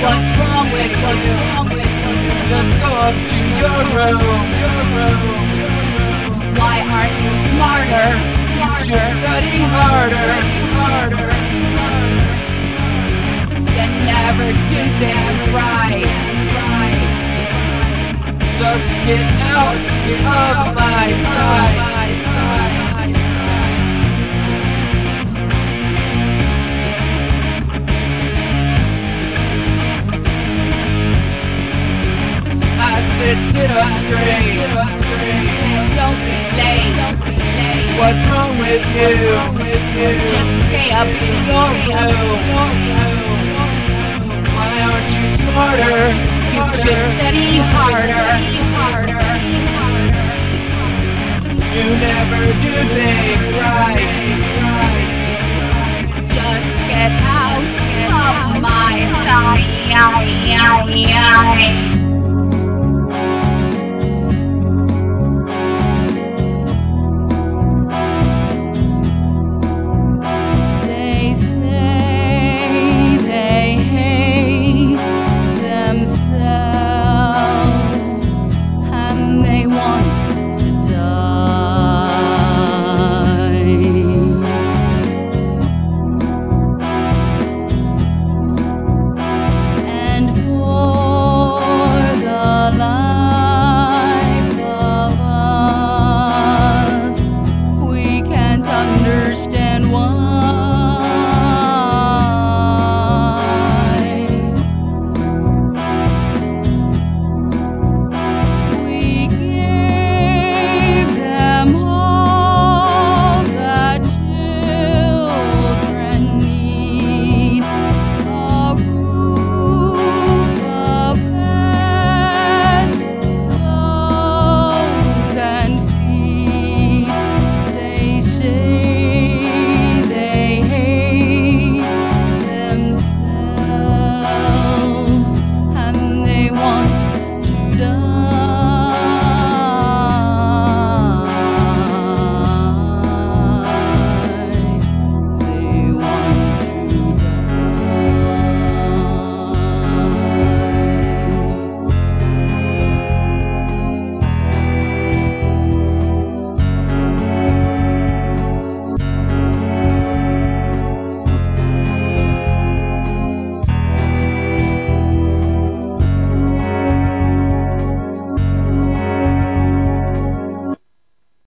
What's wrong with you? Just go up to your room. Why aren't you smarter? You should study harder. You never do things right. Just get out of my sight. I said sit up straight. Don't be late. What's wrong with you? Just stay up in your room. Why aren't you smarter? You should study harder. You never do things right. Just get out of my sight.